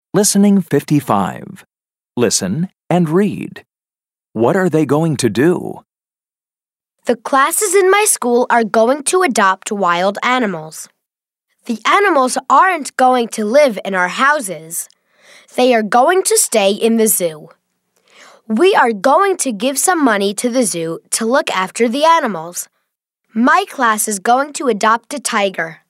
Listening 55. Listen and read. What are they going to do? The classes in my school are going to adopt wild animals. The animals aren't going to live in our houses. They are going to stay in the zoo. We are going to give some money to the zoo to look after the animals. My class is going to adopt a tiger.